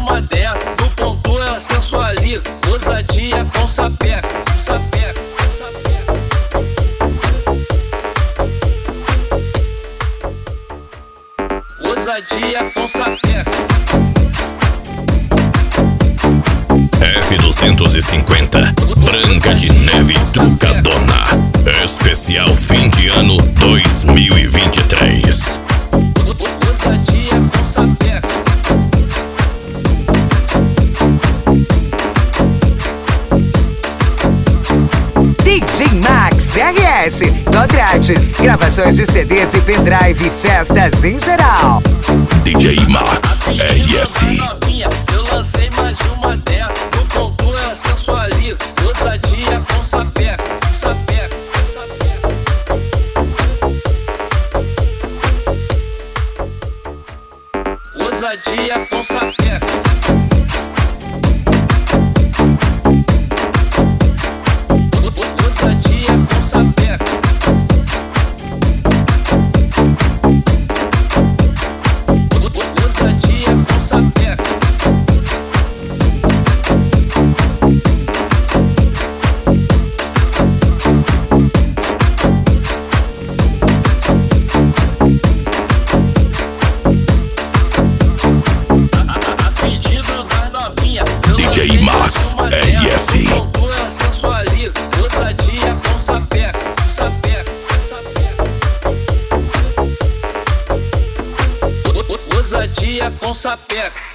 uma dessa. No ponto ela sensualiza, ousadia com sapeca, sapeca, sapeca. Ousadia com sapeca. F250, Branca de Neve Trucadona. Especial fim de ano 2023. Ousadia com sapeca. DJ Max RS, Nograde, gravações de CDs e pendrive, festas em geral. DJ Max RS. Eu lancei mais de uma dessa. No ponto ela sensualiza, ousadia com sapeca, sapeca, sapeca. Ousadia com sapeca. Ousadia com sapeca. Ousadia com sapeca. A pedido das novinhas. DJ Max RS. Ela sensualiza, ousadia com sapeca, sapeca, sapeca. Ousadia com sapeca.